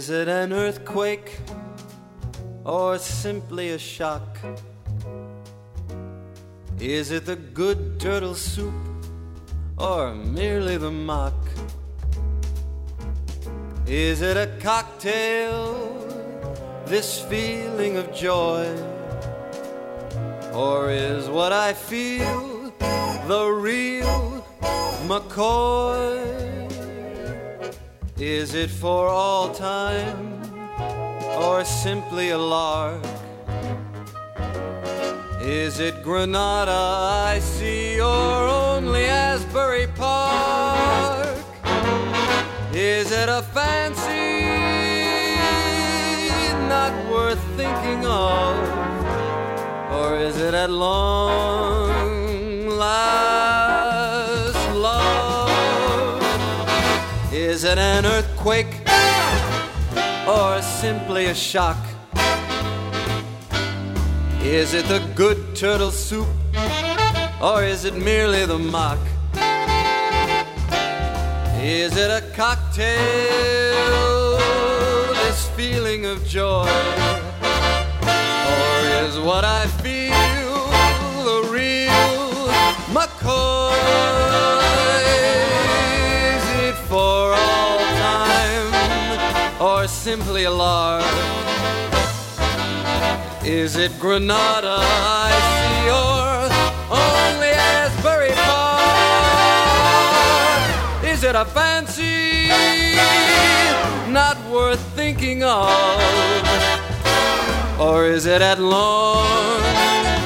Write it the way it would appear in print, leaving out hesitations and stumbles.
Is it an earthquake or simply a shock? Is it the good turtle soup or merely the mock? Is it a cocktail, this feeling of joy? Or is what I feel the real McCoy? Is it for all time or simply a lark? Is it Granada I see or only Asbury Park? Is it a fancy not worth thinking of? Or is it at long last love? Is it an earthquake or simply a shock? Is it the good turtle soup or is it merely the mock? Is it a cocktail, this feeling of joy? Or is what I feel the real McCoy? Is it for all time or simply a lark? Is it Granada I see or only Asbury Park? Is it a fancy not worth thinking of? Or is it at long